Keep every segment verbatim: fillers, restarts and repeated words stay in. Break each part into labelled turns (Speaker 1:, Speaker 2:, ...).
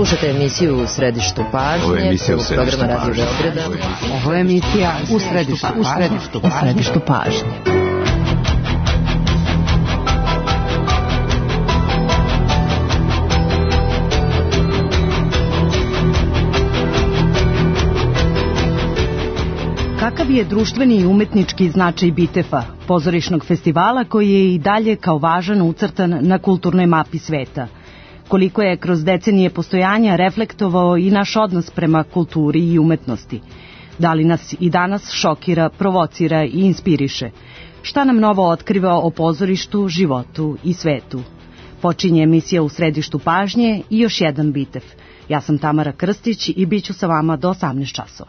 Speaker 1: Slušate emisiju U središtu pažnje, prvog programa Radio Beograda.
Speaker 2: Ovo je emisija U središtu, u središtu, u središtu pažnje. Kakav je društveni i umetnički značaj Bitefa, pozorišnog festivala koji je i dalje kao važan ucrtan na kulturnoj mapi sveta? Koliko je kroz decenije postojanja reflektovao i naš odnos prema kulturi i umetnosti? Da li nas i danas šokira, provocira i inspiriše? Šta nam novo otkriva o pozorištu, životu i svetu? Počinje emisija U središtu pažnje i još jedan Bitef. Ja sam Tamara Krstić i bit ću sa vama do osamnaest časova.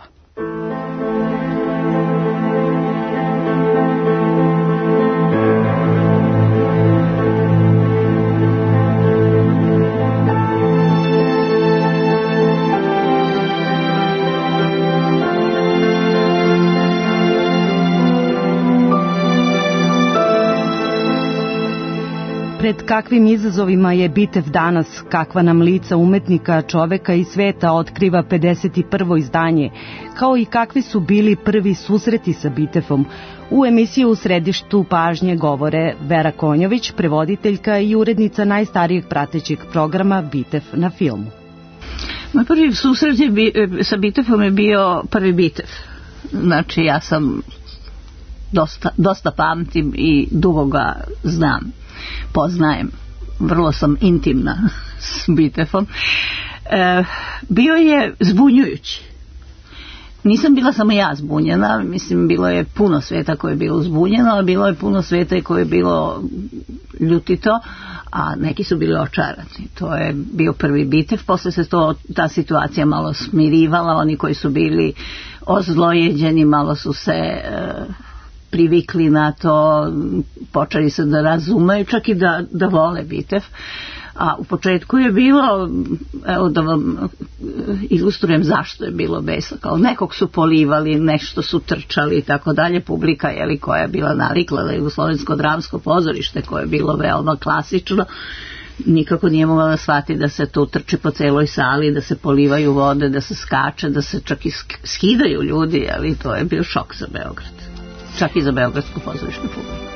Speaker 2: Pred kakvim izazovima je Bitef danas, kakva nam lica umetnika, čoveka i sveta otkriva pedeset prvo izdanje, kao i kakvi su bili prvi susreti sa Bitefom. U emisiji U središtu pažnje govore Vera Konjović, prevoditeljka i urednica najstarijeg pratećeg programa Bitef na filmu.
Speaker 3: Moj prvi susret je bi, sa Bitefom je bio prvi Bitef. Znači ja sam dosta, dosta pamtim i dugo ga znam. Poznajem, vrlo sam intimna s Bitefom. E, bio je zbunjujući. Nisam bila samo ja zbunjena, mislim bilo je puno sveta koje je bilo zbunjeno, ali bilo je puno sveta koje je bilo ljutito, a neki su bili očarani. To je bio prvi Bitef, posle se to, ta situacija malo smirivala, oni koji su bili ozlojeđeni malo su se... E, privikli na to, počeli se da razumeju, čak i da, da vole Bitef. A u početku je bilo, evo da vam ilustrujem zašto je bilo besla, kao nekog su polivali, nešto su trčali i tako dalje, publika jeli, koja je bila navikla da jugoslovensko dramsko pozorište koje je bilo veoma klasično, nikako nije mogla da shvati da se tu trči po celoj sali, da se polivaju vode, da se skače, da se čak i skidaju ljudi, jeli, to je bio šok za Beograd. Čak i za beogradsku pozorišnu publiku.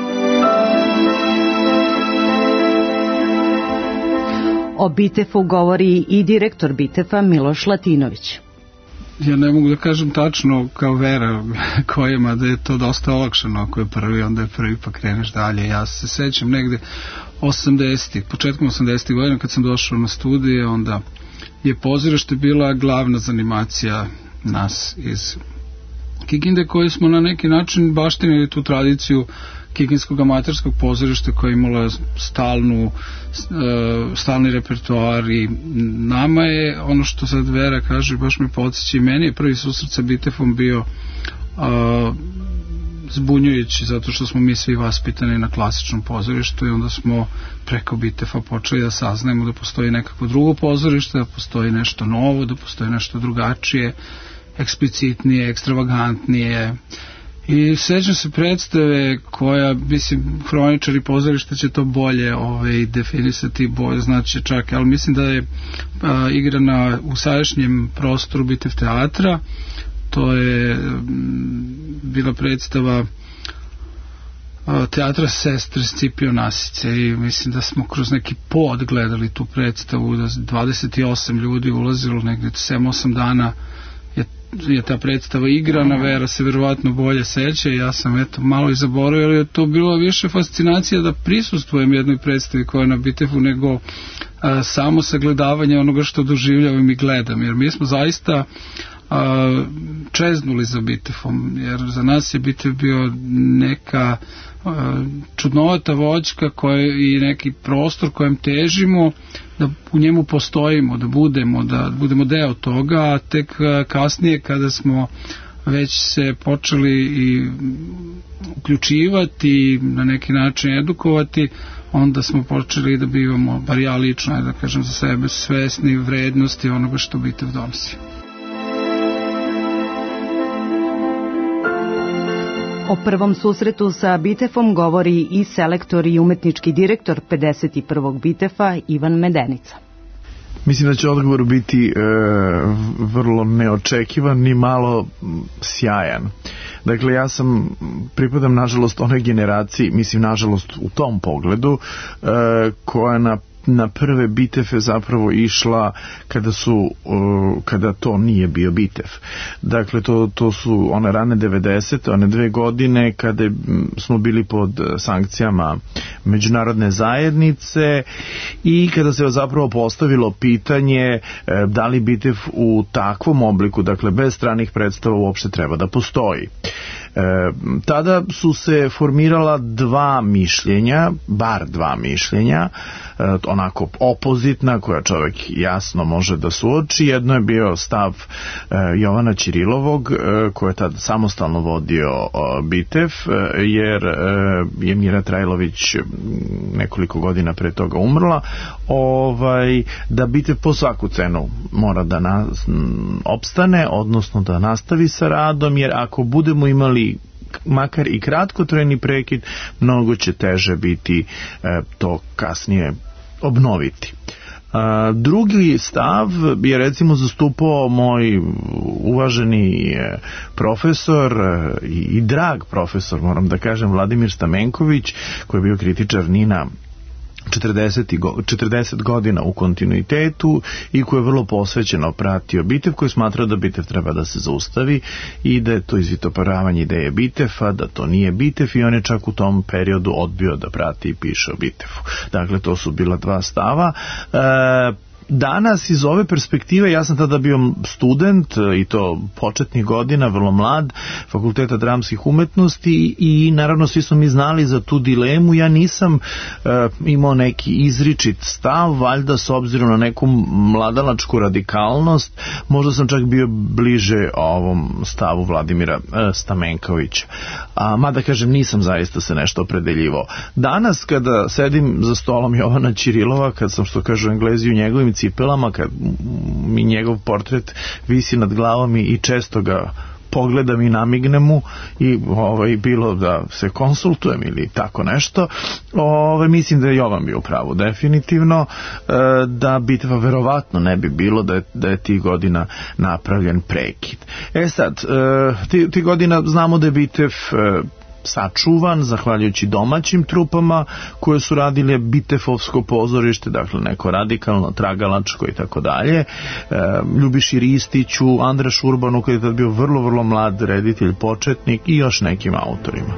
Speaker 2: O Bitefu govori i direktor Bitefa Miloš Latinović.
Speaker 4: Ja ne mogu da kažem tačno kao Vera kojima da je to dosta olakšano, ako je prvi, onda je prvi pa kreneš dalje. Ja se sećam negde osamdesetih, početkom osamdesetih godina kad sam došao na studije, onda je pozorište bila glavna zanimacija nas iz Kikinde, koji smo na neki način baštinili tu tradiciju kikinskog amaterskog pozorišta koja je imala stalnu, stalni repertoar i nama je, ono što sad Vera kaže, baš me podsjeća i meni je prvi susret sa Bitefom bio a, zbunjujući, zato što smo mi svi vaspitani na klasičnom pozorištu i onda smo preko Bitefa počeli da saznajemo da postoji nekako drugo pozorište, da postoji nešto novo, da postoji nešto drugačije, eksplicitnije, ekstravagantnije. I sećam se predstave koja, mislim, hroničari pozorišta će to bolje ovaj, definisati, bolje znači čak, ali mislim da je a, igrana u sadašnjem prostoru Bitef teatra. To je m, bila predstava a, teatra Sestre Scipio Nasice i mislim da smo kroz neki pod gledali tu predstavu, da dvadeset osam ljudi ulazilo negdje sedam osam dana je ta predstava igrana. Vera se verovatno bolje seća, ja sam eto malo i zaboravio, ali je to bilo više fascinacija da prisustvujem jednoj predstavi koja je na Bitefu nego a, samo sagledavanje onoga što doživljavam i gledam, jer mi smo zaista a, čeznuli za Bitefom, jer za nas je Bitef bio neka a, čudnovata voćka koja, i neki prostor kojem težimo da u njemu postojimo, da budemo, da budemo deo toga, a tek kasnije kada smo već se počeli i uključivati i na neki način edukovati, onda smo počeli da bivamo, bar ja lično, da kažem za sebe, svesni vrednosti onoga što Bitev donosi.
Speaker 2: O prvom susretu sa Bitefom govori i selektor i umetnički direktor pedeset prvog Bitefa Ivan Medenica.
Speaker 5: Mislim da će odgovor biti e, vrlo neočekivan ni malo sjajan. Dakle, ja sam, pripadam nažalost onoj generaciji, mislim nažalost u tom pogledu, e, koja na na prve bitefe zapravo išla kada su uh, kada to nije bio bitef. Dakle, to, to su one rane devedesete, one dve godine kada smo bili pod sankcijama međunarodne zajednice i kada se zapravo postavilo pitanje uh, da li bitef u takvom obliku, dakle bez stranih predstava, uopšte treba da postoji. E, tada su se formirala dva mišljenja, bar dva mišljenja, e, onako opozitna, koja čovjek jasno može da suoči. Jedno je bio stav e, Jovana Ćirilovog, e, koji je tada samostalno vodio e, bitef, e, jer e, je Mira Trajlović nekoliko godina pre toga umrla, ovaj, da bitef po svaku cenu mora da na, m, opstane, odnosno da nastavi sa radom, jer ako budemo imali makar i kratkotrajni prekid, mnogo će teže biti e, to kasnije obnoviti. A, drugi stav je recimo zastupao moj uvaženi profesor i, i drag profesor, moram da kažem, Vladimir Stamenković, koji je bio kritičar Nina četrdeset godina u kontinuitetu i koji je vrlo posvećeno pratio bitev, koji smatra da bitev treba da se zaustavi i da je to izvitoparavanje ideje bitefa, da to nije bitev, i on je čak u tom periodu odbio da prati i piše o bitefu. Dakle, to su bila dva stava. E, Danas iz ove perspektive, ja sam tada bio student i to početnih godina, vrlo mlad, Fakulteta dramskih umetnosti, i naravno svi smo mi znali za tu dilemu. Ja nisam e, imao neki izričit stav, valjda s obzirom na neku mladalačku radikalnost, možda sam čak bio bliže ovom stavu Vladimira e, Stamenkovića. A mada kažem, nisam zaista se nešto opredeljivao. Danas kada sedim za stolom Jovana Ćirilova, kad sam, što kažu Englezi, u njegovim cipelama, kad mi njegov portret visi nad glavom i često ga pogledam i namignem mu, i ovaj, bilo da se konsultujem ili tako nešto, ovaj, mislim da je Jovan bio u pravu definitivno, e, da bitva verovatno ne bi bilo da je, da je tih godina napravljen prekid. E sad, e, ti, ti godina znamo da je bitev e, sačuvan zahvaljujući domaćim trupama koje su radile bitefovsko pozorište, dakle neko radikalno, tragalačko i tako dalje. Ljubiši Ristiću, Andraš Urbanu, koji je tad bio vrlo, vrlo mlad reditelj, početnik, i još nekim autorima.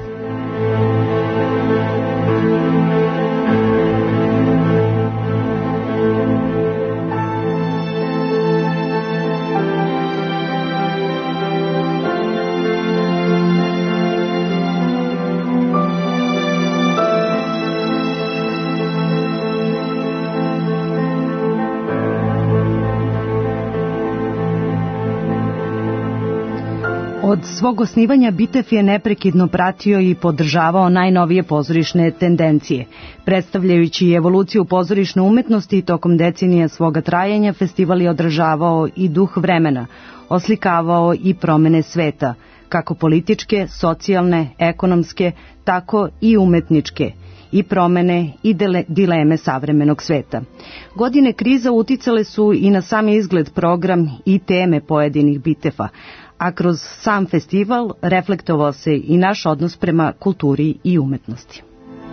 Speaker 2: Od svog osnivanja Bitef je neprekidno pratio i podržavao najnovije pozorišne tendencije. Predstavljajući evoluciju pozorišne umetnosti i tokom decenija svoga trajanja, festival je odražavao i duh vremena, oslikavao i promene sveta, kako političke, socijalne, ekonomske, tako i umetničke, i promene i dileme savremenog sveta. Godine kriza uticale su i na sam izgled, program i teme pojedinih bitefa, a kroz sam festival reflektovao se i naš odnos prema kulturi i umetnosti.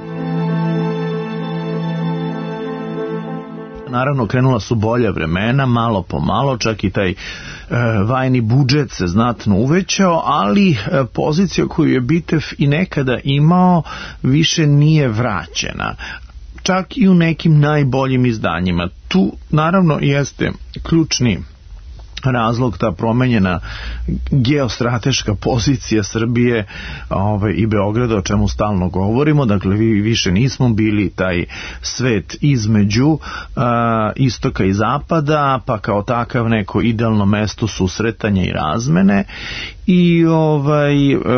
Speaker 5: Naravno, krenula su bolja vremena, malo po malo, čak i taj e, vajni budžet se znatno uvećao, ali e, pozicija koju je bitev i nekada imao više nije vraćena. Čak i u nekim najboljim izdanjima. Tu naravno jeste ključni razlog ta promenjena geostrateška pozicija Srbije, ovaj, i Beograda, o čemu stalno govorimo. Dakle, vi više nismo bili taj svet između uh, istoka i zapada, pa kao takav neko idealno mesto susretanja i razmene. i ovaj, e,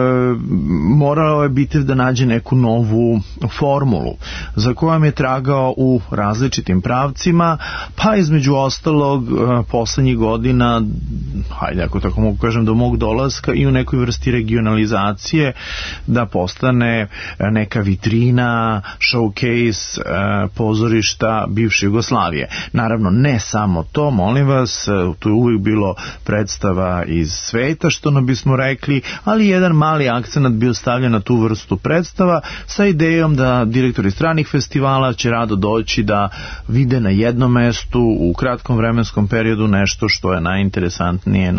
Speaker 5: morao je Bitev da nađe neku novu formulu za kojom je tragao u različitim pravcima, pa između ostalog e, poslednjih godina, hajde ako tako mogu kažem, do mog dolaska i u nekoj vrsti regionalizacije, da postane neka vitrina, showcase e, pozorišta bivše Jugoslavije. Naravno, ne samo to, molim vas, tu je uvijek bilo predstava iz sveta, što no bismo rekli, ali jedan mali akcenat bio stavljen na tu vrstu predstava sa idejom da direktori stranih festivala će rado doći da vide na jednom mestu u kratkom vremenskom periodu nešto što je najinteresantnije,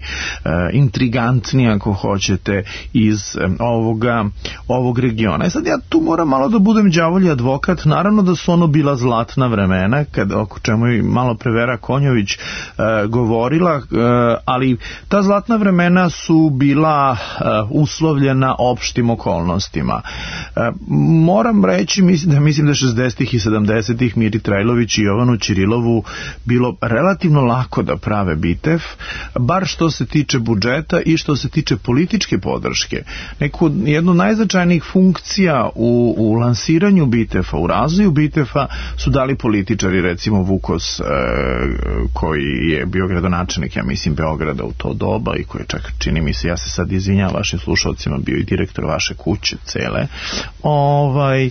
Speaker 5: najintrigantnije, ako hoćete, iz ovoga, ovog regiona. I sad ja tu moram malo da budem đavolji advokat. Naravno da su ono bila zlatna vremena, kad, oko čemu je malo pre Vera Konjović e, govorila, e, ali ta zlatna vremena su bila e, uslovljena opštim okolnostima. E, moram reći, mislim da mislim da šezdesetih i sedamdesetih Miri Trajlović i Jovanu Ćirilovu bilo relativno lako da prave Bitev, bar što se tiče budžeta i što se tiče političke podrške. Neku, jednu od najznačajnijih funkcija u, u lansiranju Bitefa, u razvoju Bitefa su dali političari, recimo Vukos, e, koji je bio gradonačelnik, ja mislim, Beograda u to doba i koji je čak, čini mi se, ja se sad izvinjam vašim slušalcima, bio i direktor vaše kuće cele. Ovaj, e,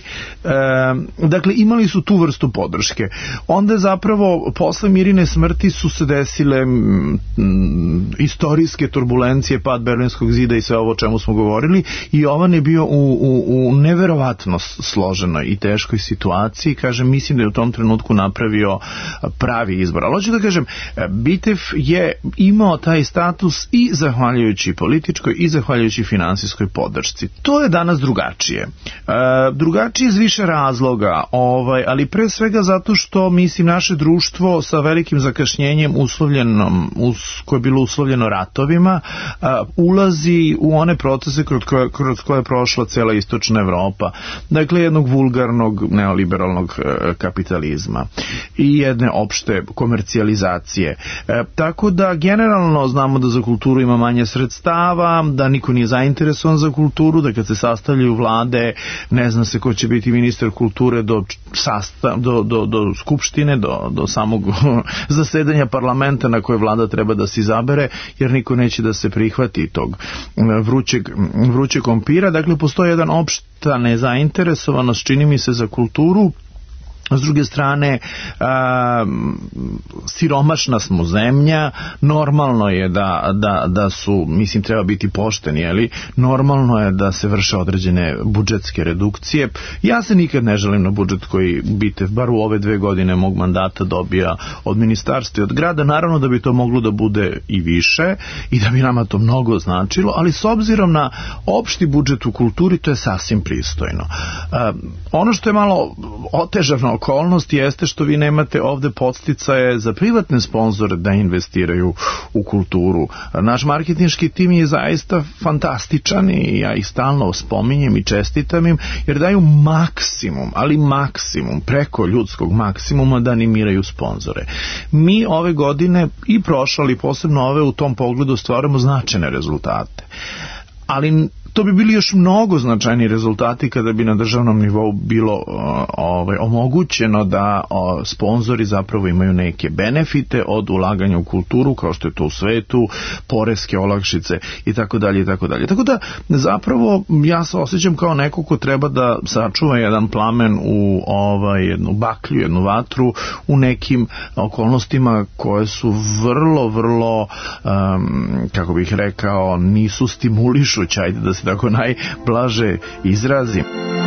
Speaker 5: dakle, imali su tu vrstu podrške. Onda zapravo posle Mirine smrti su se desile m, m, istorijske turbulencije, pad Berlinskog zida i sve ovo o čemu smo govorili, i Jovan je bio u, u, u neverovatno složenoj i teškoj situaciji. Kažem, mislim da je u tom trenutku napravio pravi izbor. Ali hoću da kažem, Bitev je imao taj status i zahvaljujući političkoj i zahvaljujući finansijskoj podršci. To je danas drugačije. E, drugačije iz više razloga, ovaj, ali pre svega zato što, mislim, naše društvo sa velikim zakašnjenjem uslovljenom, us, koje je bilo uslovljeno ratovima, a, ulazi u one procese kroz koje, kroz koje je prošla cela istočna Evropa. Dakle, jednog vulgarnog neoliberalnog e, kapitalizma i jedne opšte komercijalizacije. E, tako da generalno znamo da za kulturu ima manje sredstava, da niko nije zainteresovan za kulturu, da kad se sastavljaju vlade ne zna se ko će biti ministar kulture do, sastav, do, do, do skupštine, do, do samog zasedanja parlamenta na koje vlada treba da se izabere, jer niko neće da se prihvati tog vrućeg, vrućeg kompira. Dakle, postoji jedan opšta nezainteresovanost, čini mi se, za kulturu. S druge strane, a, siromašna smo zemlja, normalno je da, da, da su, mislim, treba biti pošteni, ali normalno je da se vrše određene budžetske redukcije. Ja se nikad ne želim na budžet koji Bitev, bar u ove dve godine mog mandata, dobija od ministarstva i od grada. Naravno da bi to moglo da bude i više i da bi nama to mnogo značilo, ali s obzirom na opšti budžet u kulturi, to je sasvim pristojno. A, ono što je malo otežano okolnost jeste što vi nemate ovde podsticaje za privatne sponzore da investiraju u kulturu. Naš marketinški tim je zaista fantastičan i ja ih stalno spominjem i čestitam im, jer daju maksimum, ali maksimum, preko ljudskog maksimuma da animiraju sponzore. Mi ove godine i prošle, ali posebno ove, u tom pogledu stvaramo značajne rezultate. Ali to bi bili još mnogo značajni rezultati kada bi na državnom nivou bilo ovaj, omogućeno da o, sponzori zapravo imaju neke benefite od ulaganja u kulturu, kao što je to u svetu, poreske olakšice i tako dalje i tako dalje. Tako da zapravo ja se osjećam kao neko ko treba da sačuva jedan plamen u ovaj, jednu baklju, jednu vatru u nekim okolnostima koje su vrlo, vrlo um, kako bih rekao, nisu stimulišuće, ajde da se tako najblaže izrazim.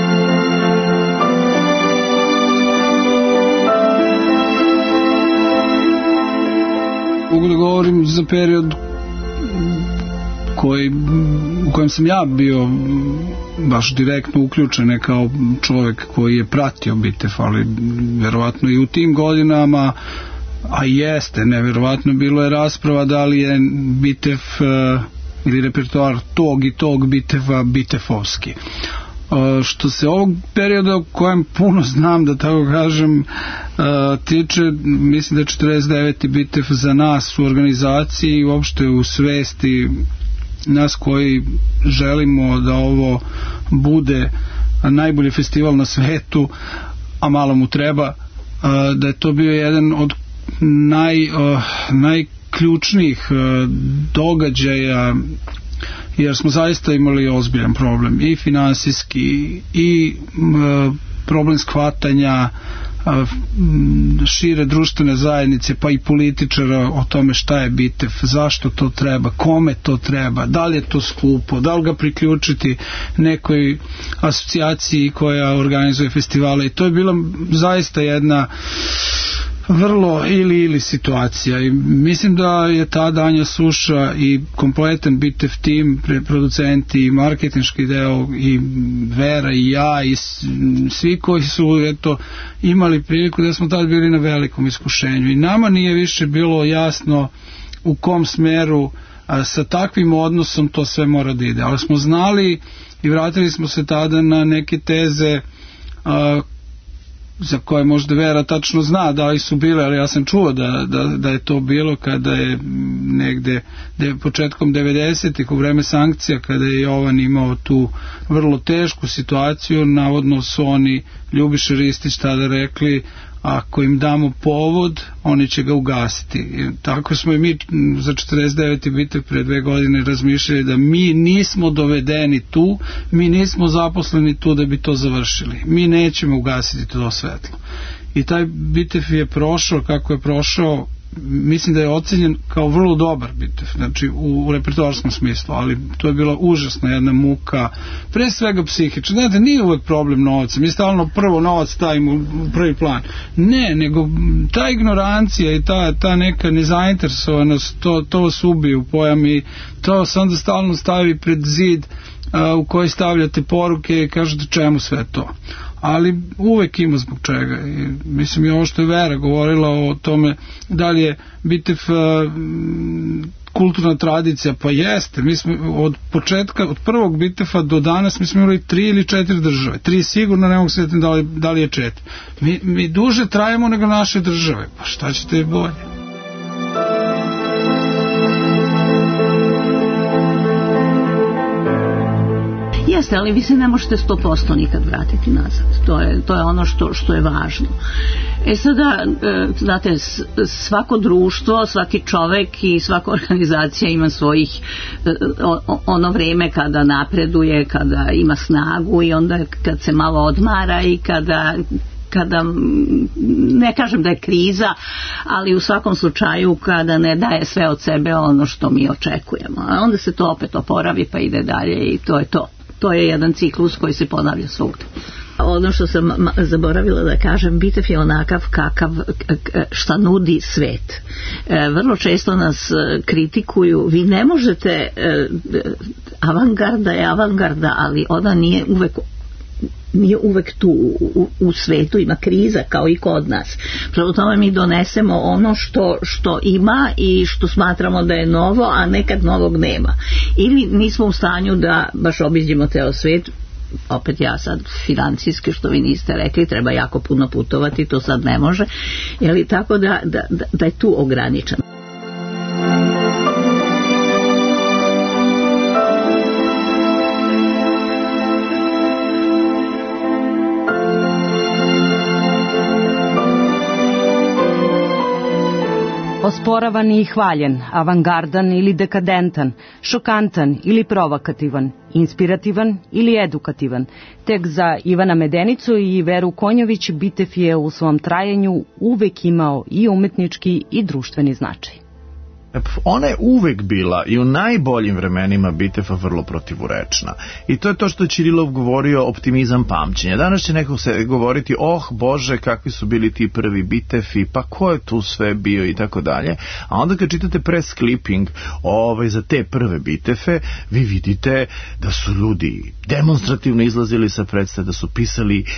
Speaker 4: Mogu da govorim za period koji, u kojem sam ja bio baš direktno uključen kao čovjek koji je pratio Bitev, ali verovatno i u tim godinama, a jeste, neverovatno, bilo je rasprava da li je Bitev ili repertoar tog i tog Biteva bitefovski. Uh, što se ovog perioda u kojem puno znam, da tako kažem, uh, tiče, mislim da je četrdeset deveti Bitev za nas u organizaciji i uopšte u svesti nas koji želimo da ovo bude najbolji festival na svetu, a malo mu treba, da je to bio jedan od naj, najključnijih događaja, jer smo zaista imali ozbiljan problem i finansijski i problem shvatanja šire društvene zajednice, pa i političara o tome šta je BITEF, zašto to treba, kome to treba, da li je to skupo, da li ga priključiti nekoj asocijaciji koja organizuje festivale, i to je bila zaista jedna vrlo ili ili situacija, i mislim da je tada Anja Suša i kompletan BITEF tim, producenti i marketinški deo i Vera i ja i svi koji su eto imali priliku, da smo tada bili na velikom iskušenju i nama nije više bilo jasno u kom smeru a, sa takvim odnosom to sve mora da ide, ali smo znali i vratili smo se tada na neke teze a, za koje možda Vera tačno zna da li su bile, ali ja sam čuo da, da, da je to bilo kada je negde de, početkom devedesetih u vreme sankcija, kada je Jovan imao tu vrlo tešku situaciju, navodno su oni, Ljubiša Ristić tada rekli, ako im damo povod, oni će ga ugasiti. I tako smo i mi za četrdeset deveti BITEF pre dve godine razmišljali da mi nismo dovedeni tu, mi nismo zaposleni tu da bi to završili. Mi nećemo ugasiti to svetlo. I taj BITEF je prošao kako je prošao, mislim da je ocenjen kao vrlo dobar BITEF, znači u, u repertoarskom smislu, ali to je bila užasna jedna muka, pre svega psihična. Znate, nije uvek problem novaca, mi stalno prvo novac stavimo u prvi plan. Ne, nego ta ignorancija i ta, ta neka nezainteresovanost, to, to vas ubije u pojam i to se onda stalno stavi pred zid a, u koji stavljate poruke i kažete čemu sve to. Ali uvek ima zbog čega. I, mislim, i ovo što je Vera govorila o tome da li je BITEF uh, kulturna tradicija, pa jeste. Mi smo od početka, od prvog BITEF-a do danas mi smo imali tri ili četiri države. Tri sigurno, ne mogu se sjetiti da li, da li je četiri. Mi, mi duže trajemo nego naše države. Pa šta ćete bolje?
Speaker 3: Jeste, ali vi se ne možete sto posto nikad vratiti nazad. To je, to je ono što, što je važno. E sada, znate, svako društvo, svaki čovek i svaka organizacija ima svojih ono vreme kada napreduje, kada ima snagu i onda kad se malo odmara i kada kada, ne kažem da je kriza, ali u svakom slučaju kada ne daje sve od sebe ono što mi očekujemo. A onda se to opet oporavi pa ide dalje i to je to. To je jedan ciklus koji se ponavlja svugde. Ono što sam zaboravila da kažem, BITEF je onakav kakav šta nudi svet. Vrlo često nas kritikuju, vi ne možete, avangarda je avangarda, ali ona nije uvek nije uvek tu u, u svetu, ima kriza kao i kod nas. Prvo tome mi donesemo ono što, što ima i što smatramo da je novo, a nekad novog nema. Ili nismo u stanju da baš obiđemo ceo svet, opet ja sad financijski, što vi niste rekli, treba jako puno putovati, to sad ne može, jeli, tako da, da, da je tu ograničeno.
Speaker 2: Osporavan i hvaljen, avangardan ili dekadentan, šokantan ili provokativan, inspirativan ili edukativan. Tek za Ivana Medenicu i Veru Konjović BITEF je u svom trajanju uvek imao i umetnički i društveni značaj.
Speaker 5: Ona je uvek bila i u najboljim vremenima BITEF-a vrlo protivurečna. I to je to što je Ćirilov govorio, optimizam pamćenja. Danas će neko se govoriti, oh Bože, kakvi su bili ti prvi BITEF-i, pa ko je tu sve bio i tako dalje. A onda kad čitate press clipping ovaj, za te prve BITEF-e, vi vidite da su ljudi demonstrativno izlazili sa predstave, da su pisali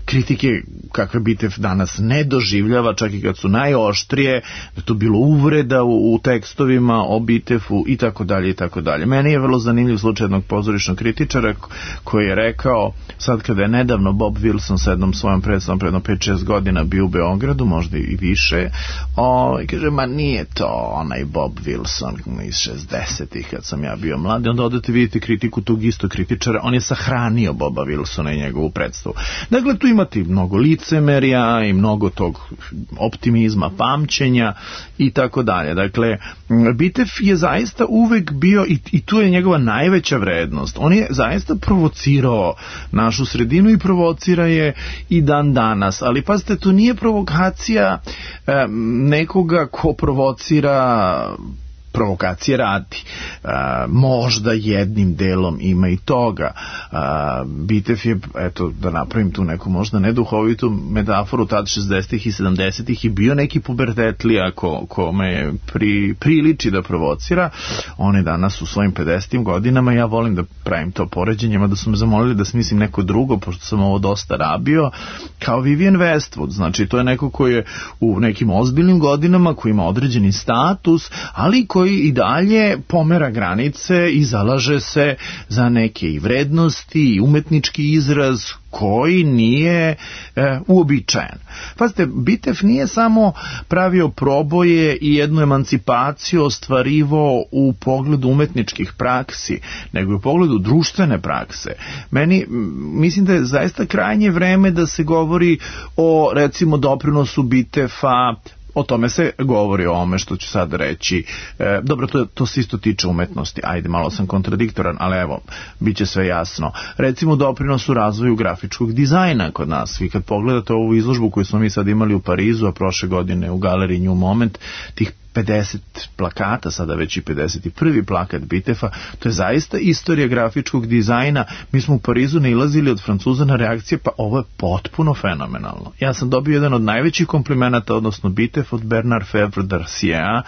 Speaker 5: kritike kakve Bitev danas ne doživljava, čak i kad su najoštrije, da to bilo uvreda u, u tekstovima o Bitefu i tako dalje i tako dalje. Meni je vrlo zanimljiv slučaj jednog pozorišnog kritičara koji je rekao, sad kada je nedavno Bob Wilson sa jednom svojom predstavom predno pet šest godina bio u Beogradu, možda i više, o, i kaže, ma nije to onaj Bob Wilson iz šezdesetih kad sam ja bio mlad, onda odete vidite kritiku tog istog kritičara, on je sahranio Boba Wilsona i njegovu predstavu. Dakle, tu imate mnogo licemerja i mnogo tog optimizma, pamćenja i tako dalje. Dakle, Bitev je zaista uvek bio, i, i tu je njegova najveća vrednost, on je zaista provocirao našu sredinu i provocira je i dan danas, ali pazite, to nije provokacija e, nekoga ko provocira provokacije radi. A, možda jednim delom ima i toga. A, Bitev je, eto, da napravim tu neku možda neduhovitu metaforu, tad šezdesetih i sedamdesetih i bio neki pubertetlija ko, ko me pri, priliči da provocira. On je danas u svojim pedesetim godinama, ja volim da pravim to poređenje, da su me zamolili da smislim neko drugo, pošto sam ovo dosta rabio, kao Vivian Westwood. Znači, to je neko koji je u nekim ozbiljnim godinama, koji ima određeni status, ali koji i dalje pomera granice i zalaže se za neke i vrednosti i umetnički izraz koji nije e, uobičajen. Pazite, Bitev nije samo pravio proboje i jednu emancipaciju ostvarivo u pogledu umetničkih praksi, nego i u pogledu društvene prakse. Meni, mislim da je zaista krajnje vreme da se govori o, recimo, doprinosu Bitefa. O tome se govori, o ome što ću sad reći. E, dobro, to, to se isto tiče umetnosti. Ajde, malo sam kontradiktoran, ali evo, bit će sve jasno. Recimo, doprinos u razvoju grafičkog dizajna kod nas. Vi kad pogledate ovu izložbu koju smo mi sad imali u Parizu, a prošle godine u galeriji New Moment, tih pedeset plakata, sada već i pedeset prvi plakat Bitefa, to je zaista istorija grafičkog dizajna. Mi smo u Parizu nailazili od Francuza na reakcije, pa ovo je potpuno fenomenalno. Ja sam dobio jedan od najvećih komplimenata, odnosno Bitev, od Bernard Fevre d'Arciea,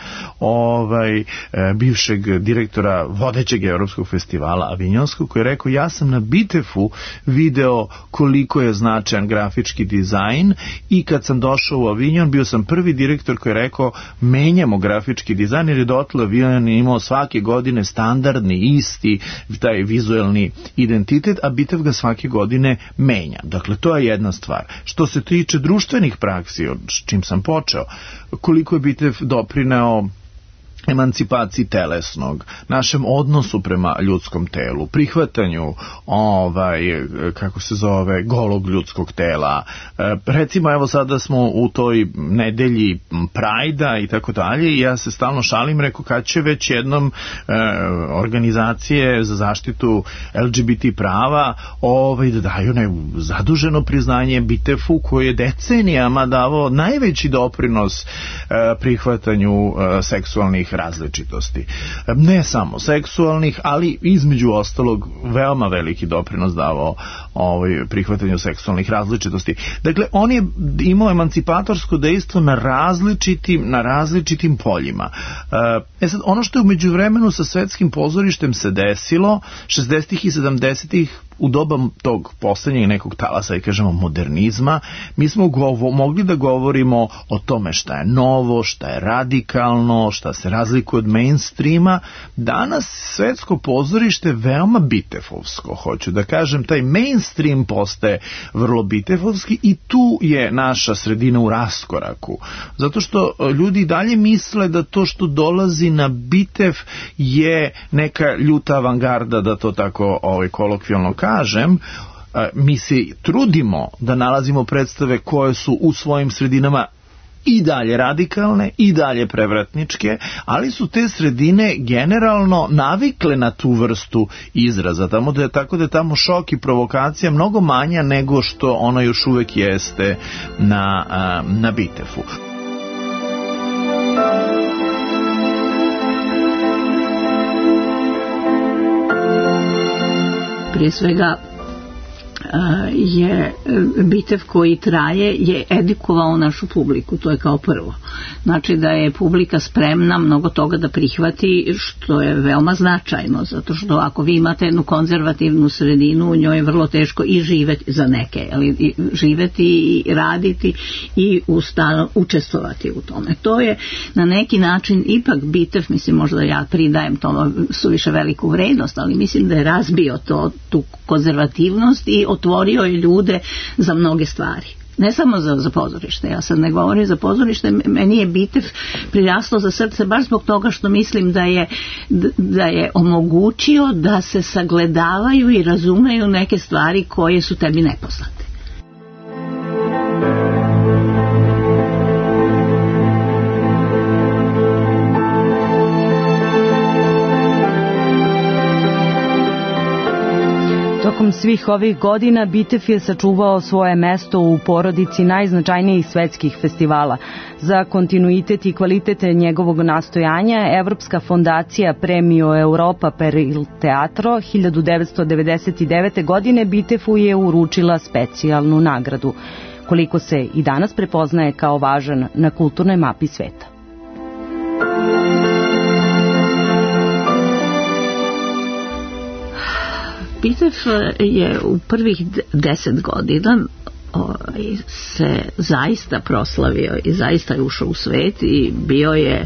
Speaker 5: ovaj, e, bivšeg direktora vodećeg Evropskog festivala Avignonskog, koji je rekao, ja sam na Bitefu video koliko je značajan grafički dizajn i kad sam došao u Avignon, bio sam prvi direktor koji je rekao, menjamo grafički dizajn, jer je dotle Avignon imao svake godine standardni, isti, taj vizuelni identitet, a Bitev ga svake godine menja. Dakle, to je jedna stvar. Što se tiče društvenih praksi, od čim sam počeo, koliko je Bitev doprineo emancipaciji telesnog, našem odnosu prema ljudskom telu, prihvatanju ovaj, kako se zove, golog ljudskog tela. E, recimo, evo sada smo u toj nedelji Prajda i tako dalje i ja se stalno šalim, rekao, kad će već jednom e, organizacije za zaštitu L G B T prava ovaj, da daju ne, zaduženo priznanje Bitefu koji je decenijama davao najveći doprinos e, prihvatanju e, seksualnih različitosti. Ne samo seksualnih, ali između ostalog veoma veliki doprinos davao ovaj, prihvatanju seksualnih različitosti. Dakle, on je imao emancipatorsko dejstvo na različitim, na različitim poljima. E sad, ono što je u međuvremenu sa svetskim pozorištem se desilo, šezdesetih i sedamdesetih u doba tog poslednjeg nekog talasa, i kažemo, modernizma, mi smo govo, mogli da govorimo o tome šta je novo, šta je radikalno, šta se razlikuje od mainstreama. Danas svetsko pozorište veoma bitefovsko, hoću da kažem, taj mainstream postaje vrlo bitefovski i tu je naša sredina u raskoraku. Zato što ljudi dalje misle da to što dolazi na Bitev je neka ljuta avangarda, da to tako ovaj, kolokvijalno kažem. Mi se trudimo da nalazimo predstave koje su u svojim sredinama i dalje radikalne, i dalje prevratničke, ali su te sredine generalno navikle na tu vrstu izraza, tamo da je, tako da je tamo šok i provokacija mnogo manja nego što ona još uvek jeste na, na Bitefu.
Speaker 3: Prije svega, je bitev koji traje je edukovao našu publiku, to je kao prvo. Znači da je publika spremna mnogo toga da prihvati, što je veoma značajno, zato što ako vi imate jednu konzervativnu sredinu, u njoj je vrlo teško i živeti za neke, ali i živeti i raditi i ustano učestvovati u tome. To je na neki način ipak bitev, mislim možda ja pridajem to suviše veliku vrednost, ali mislim da je razbio to, tu konzervativnost i otvorio je ljude za mnoge stvari. Ne samo za, za pozorište, ja sad ne govorim za pozorište, meni je bitev priraslo za srce baš zbog toga što mislim da je, da je omogućio da se sagledavaju i razumeju neke stvari koje su tebi nepoznate.
Speaker 2: Tokom svih ovih godina bitev je sačuvao svoje mesto u porodici najznačajnijih svetskih festivala. Za kontinuitet i kvalitet njegovog nastojanja Evropska fondacija Premio Europa per il Teatro hiljadu devetsto devedeset devete. godine bitefu je uručila specijalnu nagradu, koliko se i danas prepoznaje kao važan na kulturnoj mapi sveta.
Speaker 3: Bitev je u prvih deset godina se zaista proslavio i zaista je ušao u svet i bio je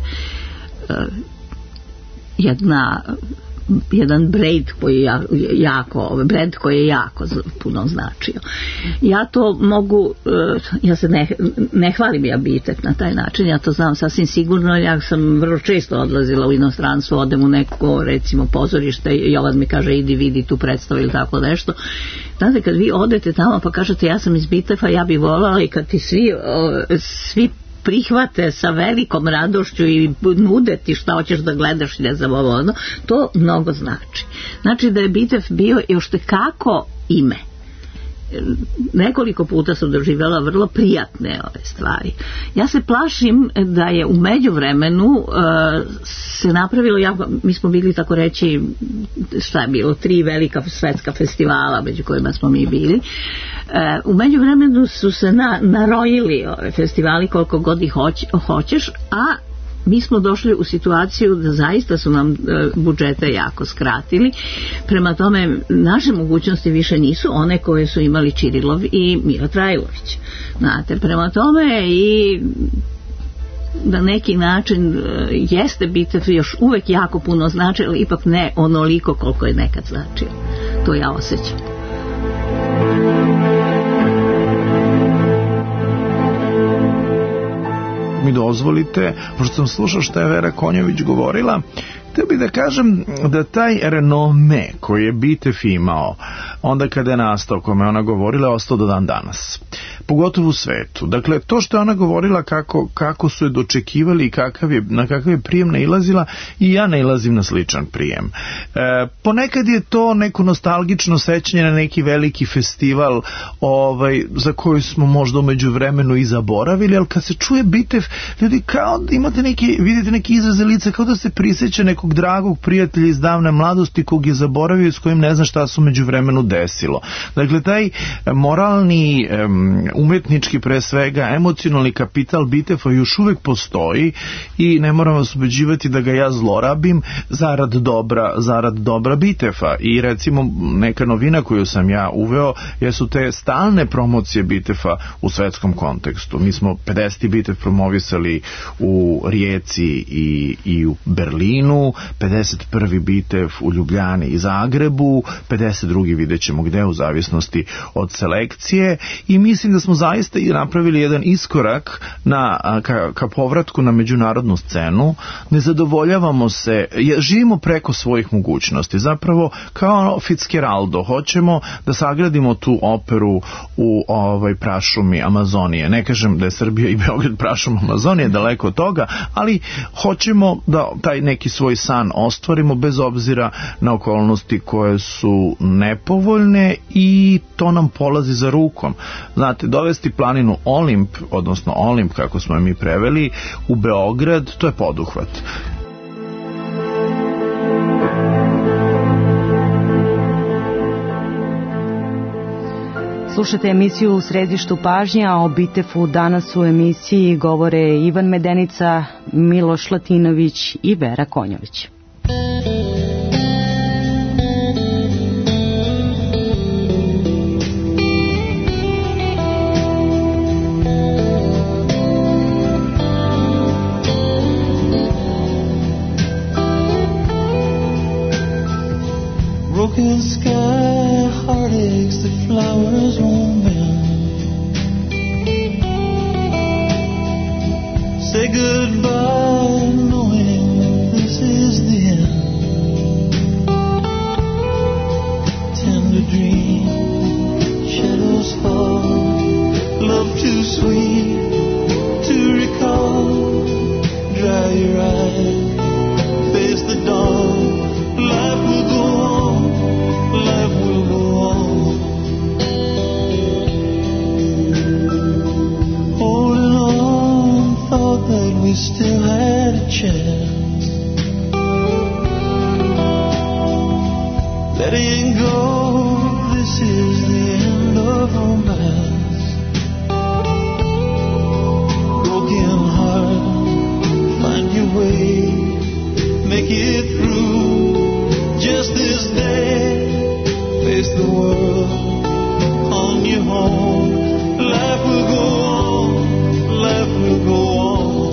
Speaker 3: jedna jedan brand koji je jako, brand koji je jako puno značio. Ja to mogu, ja se ne, ne hvalim ja bitev na taj način, ja to znam sasvim sigurno, ja sam vrlo često odlazila u inostranstvo, odem u neko recimo pozorište, Jovan mi kaže idi vidi tu predstavu ili tako nešto. Znate, kad vi odete tamo pa kažete ja sam iz Bitefa, ja bih volala i kad ti svi, svi prihvate sa velikom radošću i nude ti šta hoćeš da gledaš, ne znam ovo ono, to mnogo znači. Znači da je Bitev bio još tekako ime. Nekoliko puta sam doživjela vrlo prijatne ove stvari. Ja se plašim da je u međuvremenu uh, se napravilo, ja, mi smo bili tako reći, šta je bilo, tri velika svetska festivala među kojima smo mi bili. Uh, u međuvremenu su se na, narojili ove festivali koliko god ih hoć, hoćeš, a mi smo došli u situaciju da zaista su nam budžete jako skratili. Prema tome, naše mogućnosti više nisu one koje su imali Čirilov i Miro Trajlović. Znate, prema tome i na neki način jeste Bitev još uvek jako puno znači, ali ipak ne onoliko koliko je nekad značio. To ja osjećam.
Speaker 5: Mi dozvolite, pošto sam slušao što je Vera Konjović govorila, htio bih da kažem da taj renome koji je Bitev imao onda kada je nastao, kome ona govorila, je ostao do dan danas. Pogotovo u svetu. Dakle, to što je ona govorila kako, kako su je dočekivali i kakav je, na kakav je prijem nailazila, i ja nailazim na sličan prijem. E, ponekad je to neko nostalgično sećanje na neki veliki festival ovaj, za koji smo možda umeđu vremenu i zaboravili, ali kad se čuje Bitev, ljudi kao da imate neki, vidite neki izraze lica, kao da se prisjeća nekog dragog prijatelja iz davne mladosti kog je zaboravio i s kojim ne zna šta su među vremenu desilo. Dakle, taj moralni, umetnički, pre svega emocionalni kapital Bitefa još uvek postoji i ne moram vas ubeđivati da ga ja zlorabim zarad dobra, zarad dobra Bitefa. I recimo neka novina koju sam ja uveo jesu te stalne promocije Bitefa u svetskom kontekstu. Mi smo pedeseti Bitev promovisali u Rijeci i, i u Berlinu, pedeset prvi Bitev u Ljubljani i Zagrebu, pedeset drugi vidjet ćemo gde u zavisnosti od selekcije, i mislim da smo zaista i napravili jedan iskorak na, ka, ka povratku na međunarodnu scenu. Ne zadovoljavamo se, živimo preko svojih mogućnosti, zapravo kao Fitzgeraldo, hoćemo da sagradimo tu operu u ovaj prašumi Amazonije. Ne kažem da je Srbija i Beograd prašum Amazonije, daleko od toga, ali hoćemo da taj neki svoj san ostvarimo bez obzira na okolnosti koje su nepovoljne, i to nam polazi za rukom. Znate, dovesti planinu Olimp, odnosno Olimp kako smo je mi preveli, u Beograd, to je poduhvat.
Speaker 2: Slušate emisiju U središtu pažnje, a o Bitefu danas u emisiji govore Ivan Medenica, Miloš Latinović i Vera Konjović.
Speaker 6: Broken sky, heartaches, the flowers won't bend. Say goodbye, knowing that this is the end. Tender dream, shadows fall, love too sweet to recall. Dry your eyes, face the dawn. Life will go on, life will go on. Holding on, thought that we still had a chance. Letting go, this is the end of romance. Broken heart, find your way, make it through. Just this day, face the world on your home. Life will go on, life will go on.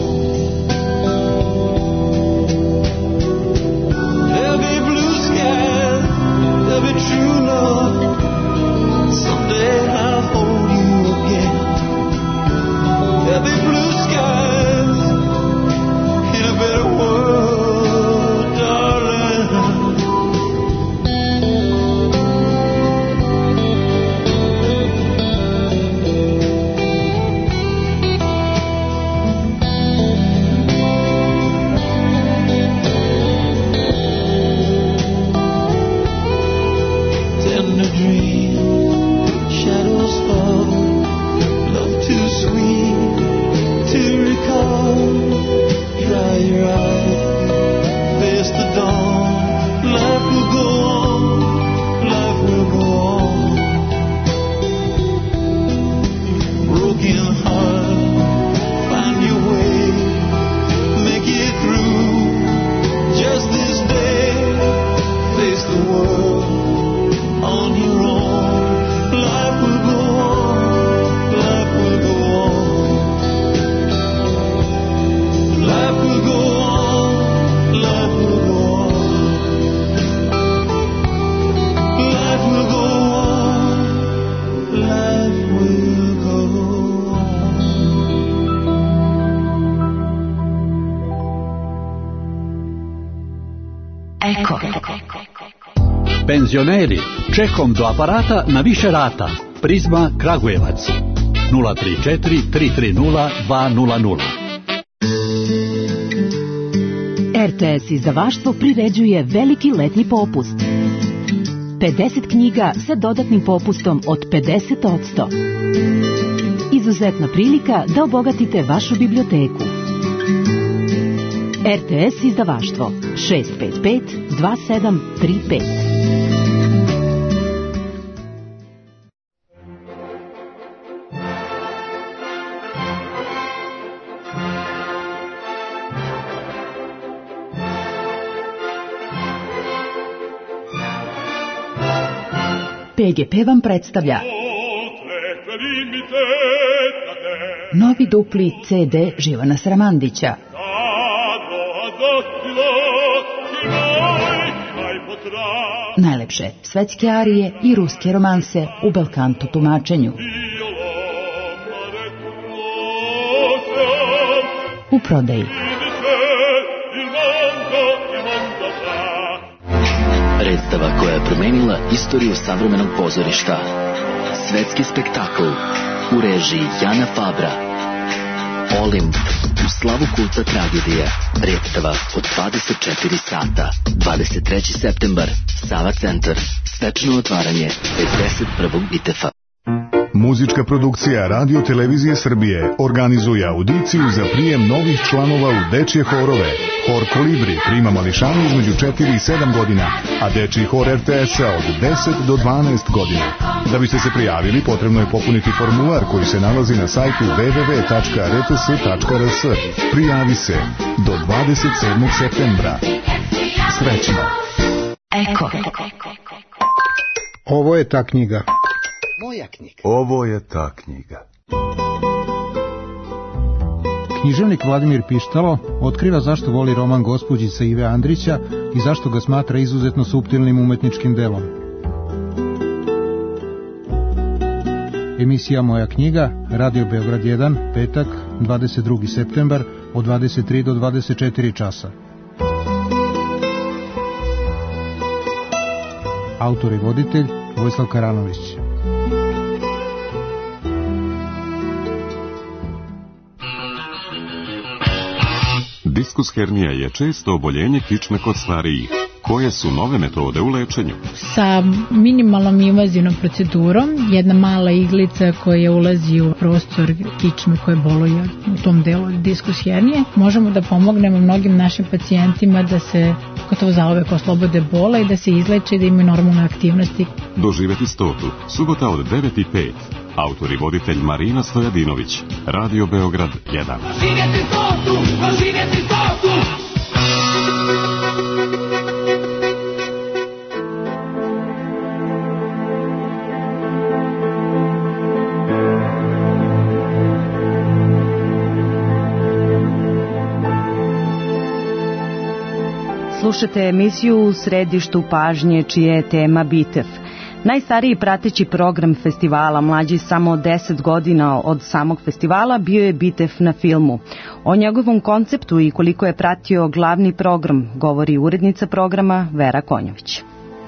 Speaker 6: There'll be blue skies, there'll be true love. Someday I'll hold you again. There'll be blue skies in a better world, darling.
Speaker 7: Penzioneri, čekom do aparata na više rata. Prizma Kragujevac nula tri četiri tri tri nula dva nula nula.
Speaker 2: R T S izdavaštvo priređuje veliki letnji popust. pedeset knjiga sa dodatnim popustom od pedeset posto. Izuzetna prilika da obogatite vašu biblioteku. R T S izdavaštvo šest pet pet dva sedam tri pet. P G P vam predstavlja novi dupli C D Živana Sramandića. Najlepše svetske arije i ruske romanse u belkanto tumačenju. U prodaji.
Speaker 8: Predstava koja je promenila istoriju savremenog pozorišta. Svetski spektakl u režiji Jana Fabra. Olimp u slavu kulta tragedije. Predstava od dvadeset četiri sata. dvadeset treći septembar. Sava centar. Svečano otvaranje pedeset prvog Bitefa.
Speaker 9: Muzička produkcija Radio Televizije Srbije organizuje audiciju za prijem novih članova u dečje horove. Hor Kolibri prima mališane između četiri i sedam godina, a dečji hor R T S-a od deset do dvanaest godina. Da biste se prijavili, potrebno je popuniti formular koji se nalazi na sajtu w w w tačka r t s tačka r s. Prijavi se do dvadeset sedmog septembra. Srećno!
Speaker 10: Eko.
Speaker 11: Ovo je ta knjiga.
Speaker 12: Moja knjiga.
Speaker 13: Ovo je ta knjiga.
Speaker 11: Književnik Vladimir Pištalo otkriva zašto voli roman Gospođica Ive Andrića i zašto ga smatra izuzetno suptilnim umetničkim delom. Emisija Moja knjiga, Radio Beograd jedan, petak, dvadeset drugi septembar, od dvadeset tri do dvadeset četiri časa. Autor i voditelj Vojislav Karanović.
Speaker 14: Diskus hernija je često oboljenje kičme kod starijih. Koje su nove metode u lečenju?
Speaker 15: Sa minimalnom invazivnom procedurom, jedna mala iglica koja ulazi u prostor kičme koje boluje u tom delu diskus hernije, možemo da pomognemo mnogim našim pacijentima da se gotovo zauvek oslobode bola i da se izleče i da imaju normalne aktivnosti.
Speaker 14: Doživeti stotu, subota od devet i pet. Autor i voditelj Marina Stojadinović, Radio Beograd jedan.
Speaker 16: Doživjeti stotu, doživjeti stotu!
Speaker 2: Slušate emisiju U središtu pažnje, čija je tema Bitev. Najstariji prateći program festivala, mlađi samo deset godina od samog festivala, bio je Bitev na filmu. O njegovom konceptu i koliko je pratio glavni program govori urednica programa Vera Konjović.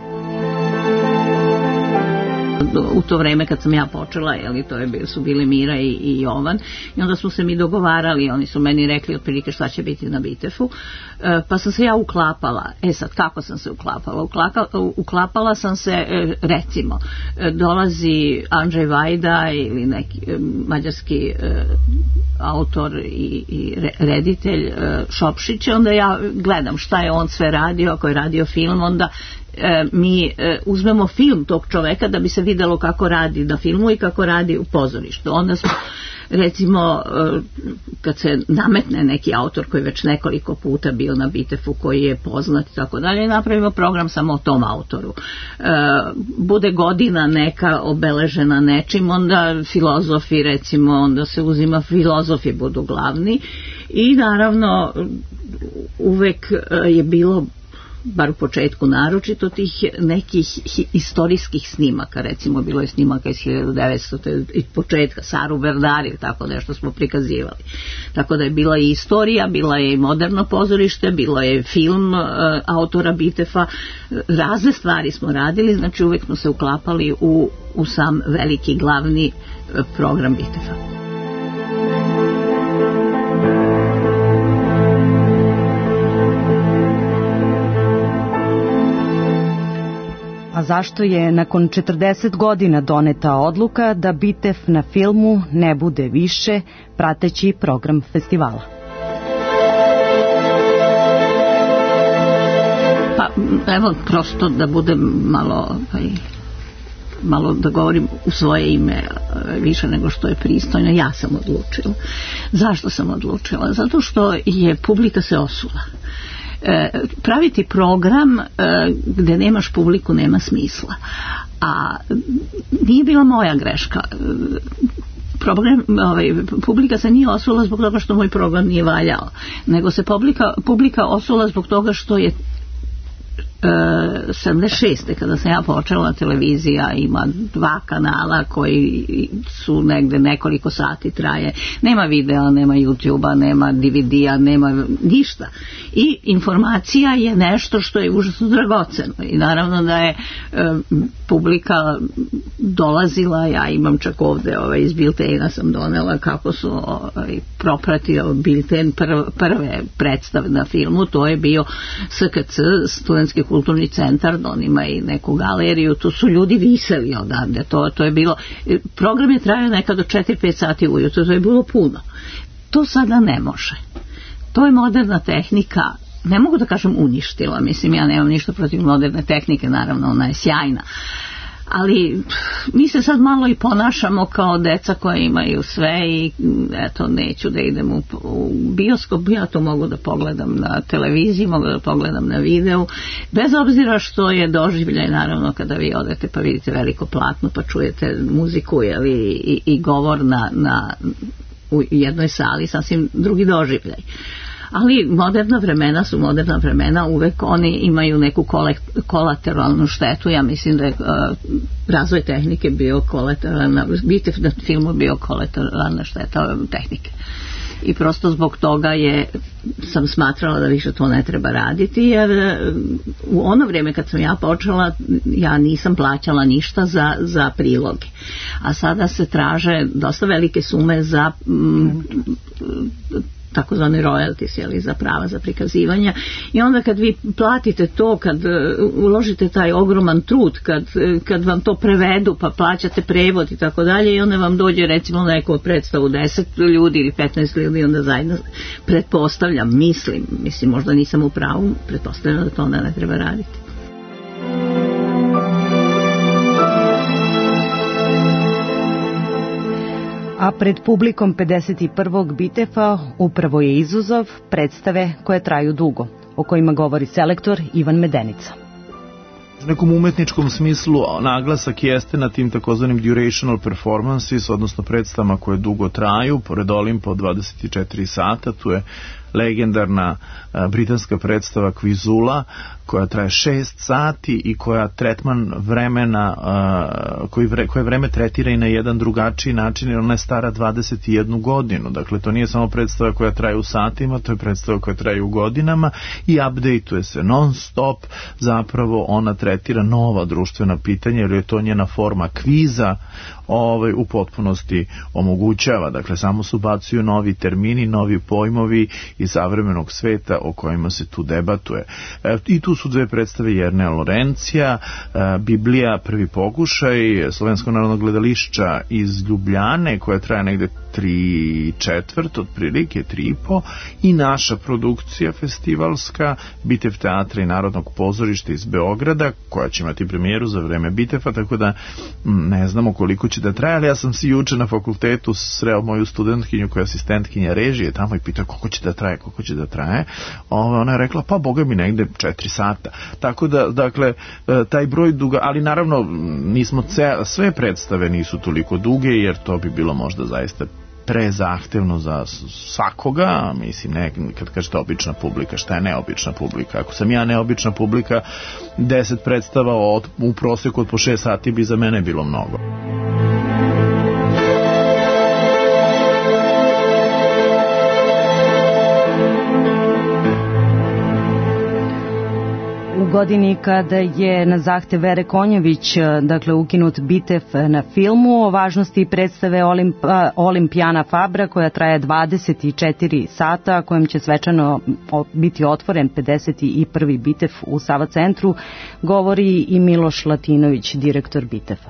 Speaker 3: U to vreme kad sam ja počela, jeli, to je, su bili Mira i, i Jovan, i onda smo se mi dogovarali, oni su meni rekli otprilike šta će biti na Bitefu, e, pa sam se ja uklapala. E sad, kako sam se uklapala? Uklaka, uklapala sam se, e, recimo, e, dolazi Andrzej Vajda ili neki e, mađarski e, autor i, i reditelj e, Šopšić, onda ja gledam šta je on sve radio, ako je radio film, onda E, mi e, uzmemo film tog čoveka da bi se videlo kako radi na filmu i kako radi u pozorištu. Onda smo, recimo, e, kad se nametne neki autor koji već nekoliko puta bio na Bitefu, koji je poznat i tako dalje, napravimo program samo o tom autoru. E, bude godina neka obeležena nečim, onda filozofi, recimo, onda se uzima filozofi budu glavni i naravno uvek je bilo, bar u početku naročito, tih nekih istorijskih snimaka, recimo bilo je snimaka iz hiljadu devetsto. iz početka, Saru Berdari, tako nešto smo prikazivali. Tako da je bila i istorija, bila je i moderno pozorište, bilo je film e, autora Bitefa, razne stvari smo radili, znači uvek smo se uklapali u, u sam veliki glavni program Bitefa.
Speaker 2: A zašto je nakon četrdeset godina doneta odluka da Bitev na filmu ne bude više prateći program festivala?
Speaker 3: Pa evo, prosto da budem malo, aj, malo da govorim u svoje ime više nego što je pristojno, ja sam odlučila. Zašto sam odlučila? Zato što je publika se osula. Praviti program gde nemaš publiku nema smisla. A nije bila moja greška. Problem, ovaj, publika se nije osula zbog toga što moj program nije valjao, nego se publika, publika osula zbog toga što je sedamdeset šeste kada sam ja počela, televizija ima dva kanala koji su negde nekoliko sati traje, nema videa, nema YouTube-a, nema D V D-a, nema ništa, i informacija je nešto što je užasno dragoceno i naravno da je e, publika dolazila, ja imam čak ovde ovaj, iz biltena sam donela kako su ovaj, propratio bilten prv, prve predstave na filmu, to je bio S K C, Studentski kulturni kulturni centar, on ima i neku galeriju, tu su ljudi viseli odavde, to, to je bilo, program je trajao nekad do četiri pet sati ujutro, to je bilo puno. To sada ne može. To je moderna tehnika, ne mogu da kažem uništila, mislim ja nemam ništa protiv moderne tehnike, naravno ona je sjajna, ali mi se sad malo i ponašamo kao deca koja imaju sve i eto neću da idem u, u bioskop, ja to mogu da pogledam na televiziji, mogu da pogledam na videu, bez obzira što je doživljaj naravno kada vi odete pa vidite veliko platno pa čujete muziku jeli, i, i govor na, na, u jednoj sali, sasvim drugi doživljaj. Ali moderna vremena su moderna vremena, uvek oni imaju neku kolateralnu štetu, ja mislim da je uh, razvoj tehnike bio kolateralna, Bitev na filmu bio kolateralna šteta tehnike. I prosto zbog toga je, sam smatrala da više to ne treba raditi, jer u ono vrijeme kad sam ja počela, ja nisam plaćala ništa za, za priloge. A sada se traže dosta velike sume za mm, takozvani royalties, jeli, za prava za prikazivanja, i onda kad vi platite to, kad uložite taj ogroman trud, kad, kad vam to prevedu pa plaćate prevod i tako dalje, i onda vam dođe recimo neko predstavu deset ljudi ili petnaest ljudi, onda zajedno pretpostavljam, mislim, mislim možda nisam u pravu, pretpostavljam da to onda ne treba raditi.
Speaker 2: A pred publikom pedeset prvog Bitefa upravo je izazov, predstave koje traju dugo, o kojima govori selektor Ivan Medenica.
Speaker 5: U nekom umetničkom smislu naglasak jeste na tim takozvanim durational performances, odnosno predstavama koje dugo traju, pored Olimpa od dvadeset četiri sata, tu je legendarna a, britanska predstava Kvizula, koja traje šest sati i koja tretman vremena, a, koji vre, koje vreme tretira i na jedan drugačiji način, jer ona je stara dvadeset jednu godinu. Dakle, to nije samo predstava koja traje u satima, to je predstava koja traje u godinama i updateuje se non stop, zapravo ona tretira nova društvena pitanja, jer je to njena forma kviza, ovaj, u potpunosti omogućava. Dakle, samo se ubacuju novi termini, novi pojmovi iz savremenog sveta o kojima se tu debatuje. E, I tu su dve predstave Jernea Lorencija, e, Biblija, prvi pokušaj, Slovenskog narodnog gledališća iz Ljubljane, koja traje negde tri četvrt, otprilike tri i po, i naša produkcija festivalska, Bitev teatra i Narodnog pozorišta iz Beograda, koja će imati premijeru za vreme Bitefa, tako da m, ne znamo koliko će da traje, ali ja sam si juče na fakultetu sreo moju studentkinju koja je asistentkinja režije tamo i pitao koliko će da traje, koliko će da traje. Ova, ona je rekla, pa boga mi negde četiri sata. Tako da, dakle, taj broj duga, ali naravno nismo ce, sve predstave nisu toliko duge, jer to bi bilo možda zaista prezahtevno za svakoga, mislim, ne, kad kažete obična publika, šta je neobična publika? Ako sam ja neobična publika, deset predstava od, u prosjeku od po šest sati bi za mene bilo mnogo.
Speaker 2: U godini kada je na zahtev Vere Konjović, dakle, ukinut Bitev na filmu, o važnosti predstave Olimp, Olimp Jana Fabra, koja traje dvadeset četiri sata, kojim će svečano biti otvoren pedeset prvi Bitev u Sava centru, govori i Miloš Latinović, direktor Bitefa.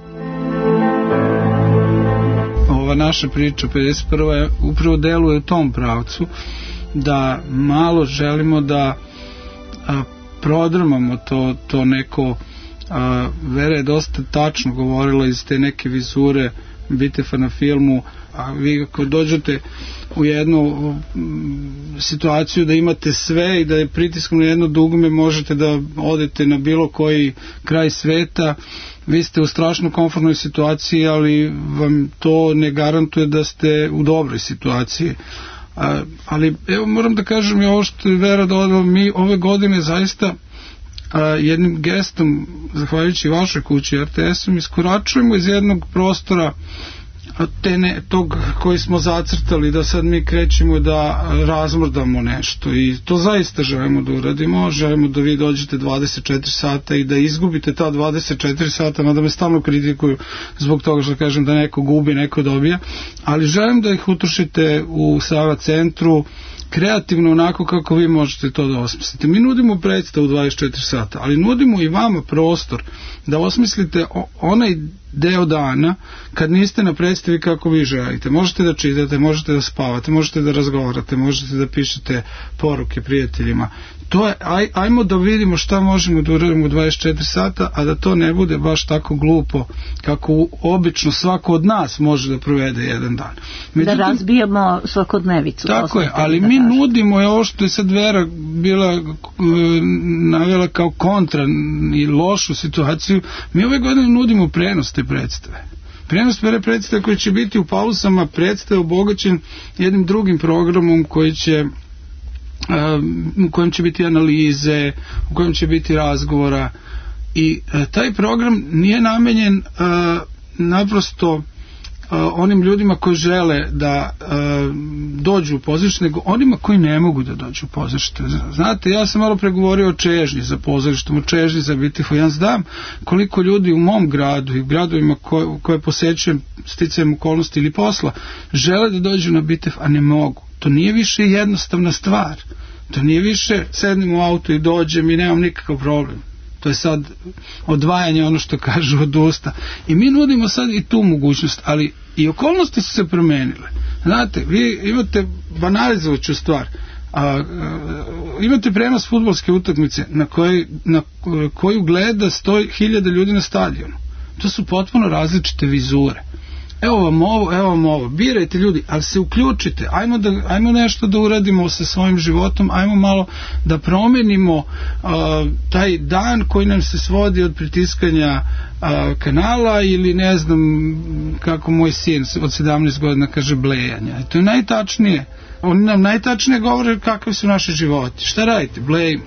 Speaker 4: Ova naša priča pedeset prva je upravo deluje u tom pravcu, da malo želimo da a, prodrmamo to, to neko, a, Vera je dosta tačno govorila iz te neke vizure Bitefa na filmu, a vi ako dođete u jednu situaciju da imate sve i da je pritiskom na jedno dugme možete da odete na bilo koji kraj sveta, vi ste u strašno komfortnoj situaciji, ali vam to ne garantuje da ste u dobroj situaciji. A, ali evo moram da kažem i ovo što je Vera dodala, mi ove godine zaista a, jednim gestom, zahvaljujući vašoj kući R T S-om, iskoračujemo iz jednog prostora te ne, tog koji smo zacrtali, da sad mi krećemo da razmrdamo nešto, i to zaista želimo da uradimo. Želimo da vi dođete dvadeset četiri sata i da izgubite ta dvadeset četiri sata, mada me stalno kritikuju zbog toga što kažem da neko gubi, neko dobija, ali želim da ih utrošite u Sava centru kreativno onako kako vi možete to da osmislite. Mi nudimo predstavu dvadeset četiri sata, ali nudimo i vama prostor da osmislite onaj deo dana kad niste na predstavi kako vi želite. Možete da čitate, možete da spavate, možete da razgovarate, možete da pišete poruke prijateljima. To je, aj, ajmo da vidimo šta možemo da uradimo u dvadeset četiri sata, a da to ne bude baš tako glupo kako obično svako od nas može da provede jedan dan.
Speaker 3: Međutim, da razbijamo svakodnevicu.
Speaker 4: Tako je, ali mi kažem. Nudimo je ovo što je sad Vera bila uh, navela kao kontra i lošu situaciju. Mi ove godine nudimo prenos te predstave. Prenos te predstave koji će biti u pauzama, predstave obogaćen jednim drugim programom koji će u kojem će biti analize, u kojem će biti razgovora i e, taj program nije namenjen e, naprosto e, onim ljudima koji žele da e, dođu u pozorište, nego onima koji ne mogu da dođu u pozorište. Znate, ja sam malo pregovorio o čežnji za pozorištom, o čežnji za Bitefu. Ja znam koliko ljudi u mom gradu i gradovima koje, koje posećujem sticajem okolnosti ili posla žele da dođu na Bitef, a ne mogu. To nije više jednostavna stvar. To nije više sednem u auto i dođem i nemam nikakav problem. To je sad odvajanje, ono što kažu, od usta. I mi nudimo sad i tu mogućnost, ali i okolnosti su se promenile. Znate, vi imate banalizovaću stvar. A, a, imate prenos fudbalske utakmice na, koj, na koju gleda sto hiljada ljudi na stadionu. To su potpuno različite vizure. Evo vam ovo, evo vam ovo, birajte ljudi, ali se uključite, ajmo, da, ajmo nešto da uradimo sa svojim životom, ajmo malo da promenimo uh, taj dan koji nam se svodi od pritiskanja uh, kanala ili ne znam kako moj sin od sedamnaest godina kaže blejanja. To je najtačnije, oni nam najtačnije govore kakvi su naši životi. Šta radite? Blejimo.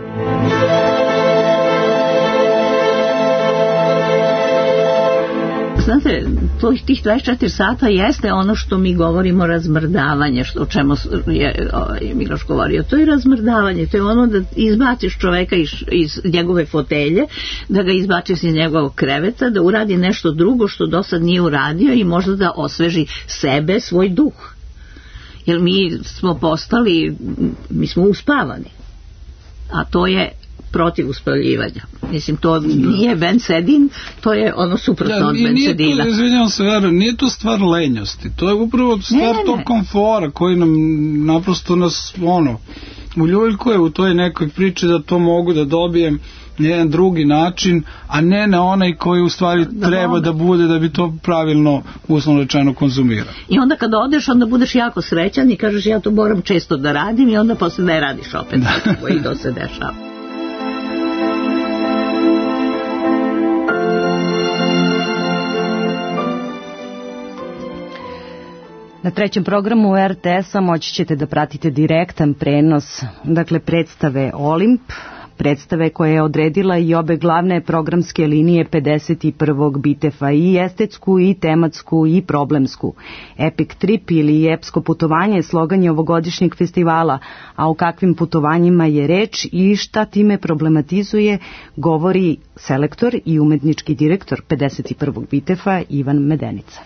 Speaker 3: Znate, to, tih dvadeset četiri sata jeste ono što mi govorimo razmrdavanje, što, o čemu je ovaj, Miloš govorio. To je razmrdavanje, to je ono da izbaciš čoveka iz, iz njegove fotelje, da ga izbaciš iz njegovog kreveta, da uradi nešto drugo što do sad nije uradio i možda da osveži sebe, svoj duh. Jer mi smo postali, mi smo uspavani. A to je protiv uspaljivanja. Mislim, to nije bensedin, to je ono suprotno ja, od bensedina.
Speaker 4: To, izvinjam se, Vera, nije to stvar lenjosti, to je upravo stvar ne, ne, tog komfora koji nam naprosto nas, ono, uljuljkuje u toj nekoj priči da to mogu da dobijem na jedan drugi način, a ne na onaj koji u stvari da treba mogu. Da bude da bi to pravilno, uslovno rečeno, konzumirao.
Speaker 3: I onda kada odeš, onda budeš jako srećan i kažeš ja to moram često da radim i onda posle ne radiš opet tako i to se dešava.
Speaker 2: Na trećem programu er te es-a moći ćete da pratite direktan prenos, dakle predstave Olimp, predstave koje je odredila i obe glavne programske linije pedeset prvog Bitefa, i estetsku, i tematsku, i problemsku. Epic Trip ili epsko putovanje je slogan ovogodišnjeg festivala, a o kakvim putovanjima je reč i šta time problematizuje, govori selektor i umetnički direktor pedeset prvog Bitefa Ivan Medenica.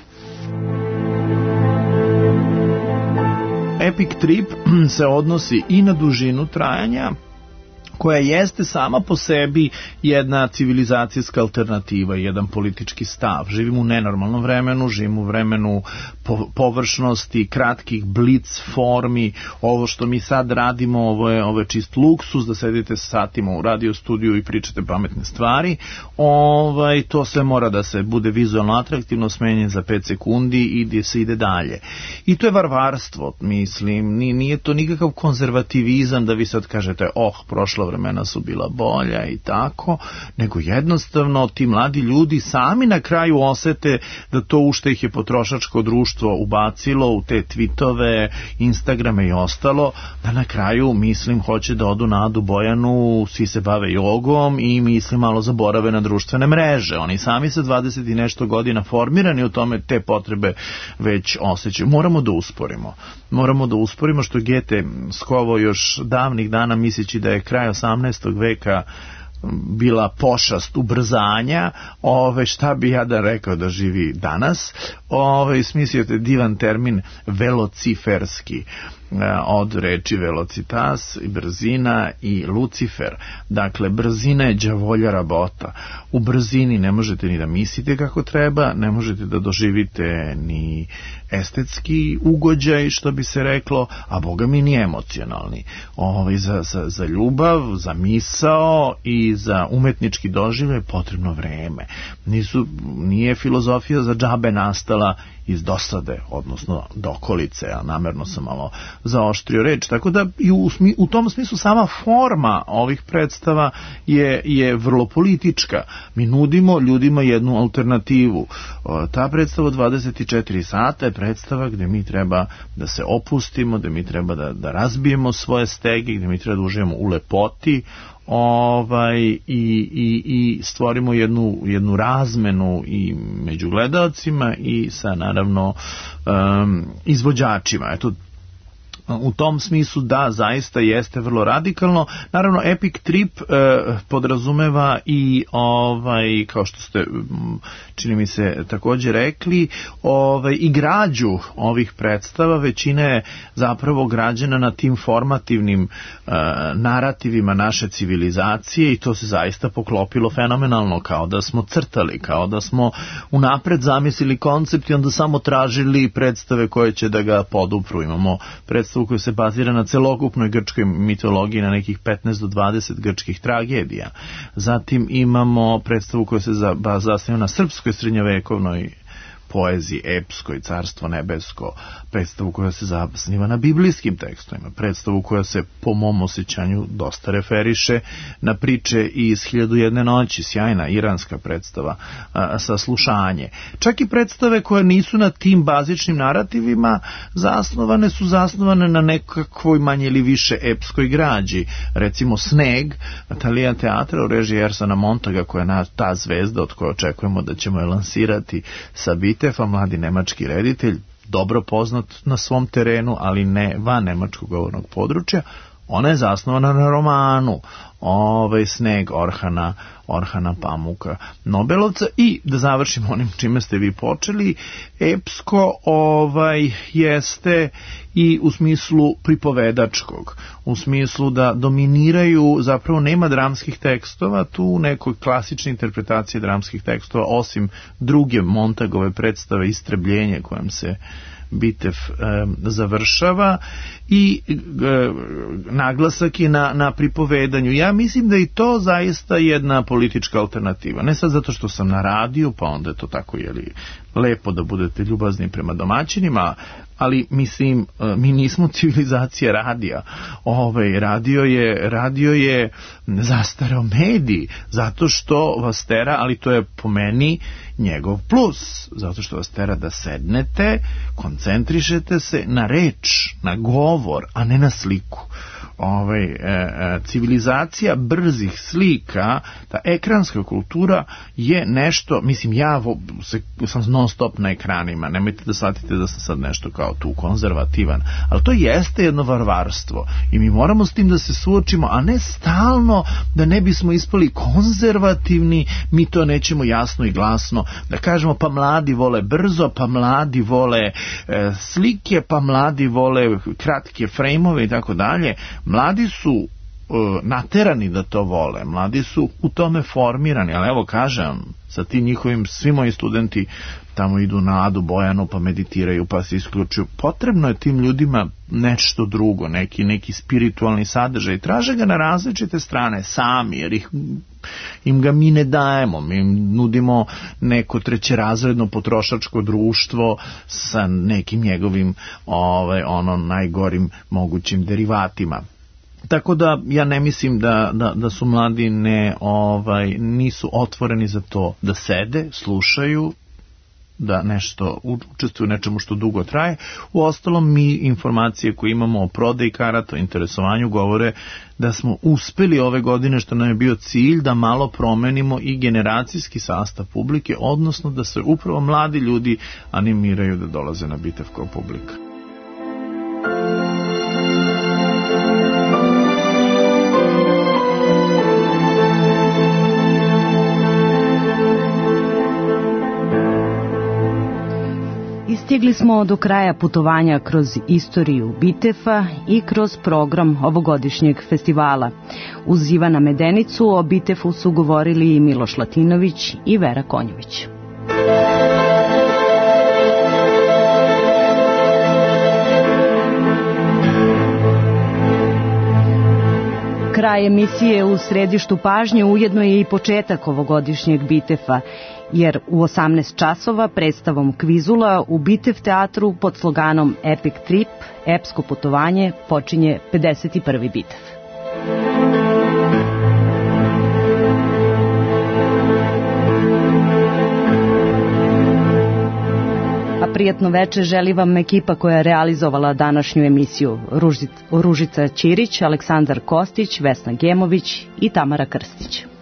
Speaker 5: Epic Trip se odnosi i na dužinu trajanja, koja jeste sama po sebi jedna civilizacijska alternativa, jedan politički stav. Živimo u nenormalnom vremenu, živimo u vremenu površnosti, kratkih blic formi. Ovo što mi sad radimo, ovo je, ovo je čist luksus, da sedite satima u radio studiju i pričate pametne stvari. Ovaj, to sve mora da se bude vizualno atraktivno, smenjen za pet sekundi i da se ide dalje. I to je varvarstvo, mislim, nije to nikakav konzervativizam da vi sad kažete, oh, prošla vremena su bila bolja i tako, nego jednostavno ti mladi ljudi sami na kraju osete da to u što ih je potrošačko društvo ubacilo u te tweetove, Instagrame i ostalo, da na kraju, mislim, hoće da odu na Adu Bojanu, svi se bave jogom i mislim malo zaborave na društvene mreže. Oni sami sa dvadeset i nešto godina formirani u tome te potrebe već osjećaju. Moramo da usporimo. Moramo da usporimo što Gete skovo još davnih dana misleći da je kraj osamnaestog veka bila pošast ubrzanja, ove, šta bi ja da rekao da živi danas, ove, smislio te divan termin velociferski, od reči velocitas, brzina i lucifer. Dakle, brzina je đavolja rabota. U brzini ne možete ni da mislite kako treba, ne možete da doživite ni estetski ugođaj, što bi se reklo, a boga mi ni emocionalni. Ovaj, za, za, za ljubav, za misao i za umetnički doživljaj je potrebno vreme. Nisu, nije filozofija za džabe nastala iz dosade, odnosno dokolice, a namerno sam malo zaoštrio reč, tako da i u, u tom smislu sama forma ovih predstava je, je vrlo politička. Mi nudimo ljudima jednu alternativu. Ta predstava dvadeset četiri sata je predstava gde mi treba da se opustimo, gde mi treba da, da razbijemo svoje stege, gde mi treba da uživamo u lepoti, ovaj i, i, i stvorimo jednu, jednu razmenu i među gledaocima i sa naravno um, izvođačima. Eto, u tom smislu da, zaista jeste vrlo radikalno. Naravno, Epic Trip e, podrazumeva i ovaj, kao što ste čini mi se također rekli, ovaj, i građu ovih predstava. Većina je zapravo građena na tim formativnim e, narativima naše civilizacije i to se zaista poklopilo fenomenalno, kao da smo crtali, kao da smo unapred zamislili koncept i onda samo tražili predstave koje će da ga podupru. Imamo predstavu koja se bazira na celokupnoj grčkoj mitologiji, na nekih petnaest do dvadeset grčkih tragedija. Zatim imamo predstavu koja se zasniva na srpskoj srednjovekovnoj poeziji, epskoj, carstvo nebesko, predstavu koja se zasniva na biblijskim tekstovima, predstavu koja se po mom osjećanju dosta referiše na priče iz Hiljadu jedne noći, sjajna iranska predstava, a, Saslušanje. Čak i predstave koje nisu na tim bazičnim narativima zasnovane su zasnovane na nekakvoj manje ili više epskoj građi. Recimo Sneg, Talija teatra u režiji Ersana Montaga, koja je na, ta zvezda od koje očekujemo da ćemo je lansirati sa Bitefa, mladi nemački reditelj, dobro poznat na svom terenu, ali ne van nemačkog govornog područja. Ona je zasnovana na romanu ovaj Sneg Orhana, Orhana Pamuka Nobelovca. I da završimo onim čime ste vi počeli, epsko ovaj jeste i u smislu pripovedačkog, u smislu da dominiraju, zapravo nema dramskih tekstova, tu nekoj klasične interpretacije dramskih tekstova, osim druge Montagove predstave Istrebljenje, kojom se Bitev e, završava, i e, naglasak je na, na pripovedanju. Ja mislim da i to zaista jedna politička alternativa. Ne sad zato što sam na radiju, pa onda je to tako, jeli, lepo da budete ljubazni prema domaćinima, ali mislim, mi nismo civilizacija radija. Ovaj, radio je, radio je zastareo medij, zato što vas tera, ali to je po meni njegov plus, zato što vas tera da sednete, koncentrišete se na reč, na govor, a ne na sliku. Ovaj, e, e, civilizacija brzih slika, ta ekranska kultura je nešto, mislim, ja vo, se, sam non stop na ekranima, nemojte da shvatite da sam sad nešto kao tu konzervativan, ali to jeste jedno varvarstvo i mi moramo s tim da se suočimo, a ne stalno da ne bismo ispali konzervativni, mi to nećemo jasno i glasno da kažemo, pa mladi vole brzo, pa mladi vole e, slike, pa mladi vole kratke frejmove i tako dalje. Mladi su e, naterani da to vole, mladi su u tome formirani, ali evo kažem, sa tim njihovim, svi moji studenti tamo idu na Adu Bojanu, pa meditiraju, pa se isključuju. Potrebno je tim ljudima nešto drugo, neki, neki spiritualni sadržaj. Traže ga na različite strane sami, jer ih, im ga mi ne dajemo. Mi im nudimo neko trećerazredno potrošačko društvo sa nekim njegovim ovaj, ono, najgorim mogućim derivatima. Tako da ja ne mislim da, da, da su mladi ne, ovaj, nisu otvoreni za to da sede, slušaju, da nešto učestvuju u nečemu što dugo traje. U ostalom, mi informacije koje imamo o prodaji karata, o interesovanju, govore da smo uspeli ove godine, što nam je bio cilj, da malo promenimo i generacijski sastav publike, odnosno da se upravo mladi ljudi animiraju da dolaze na Bitev kao publika.
Speaker 2: Stigli smo do kraja putovanja kroz istoriju Bitefa i kroz program ovogodišnjeg festivala. Uz Ivana Medenicu o Bitefu su govorili i Miloš Latinović i Vera Konjović. Kraj emisije U središtu pažnje ujedno je i početak ovogodišnjeg Bitefa, jer u osamnaest časova predstavom Kvizula u Bitev teatru pod sloganom Epic Trip, epsko putovanje, počinje pedeset prvi Bitev. A prijatno veče želi vam ekipa koja je realizovala današnju emisiju: Ružica Ćirić, Aleksandar Kostić, Vesna Gemović i Tamara Krstić.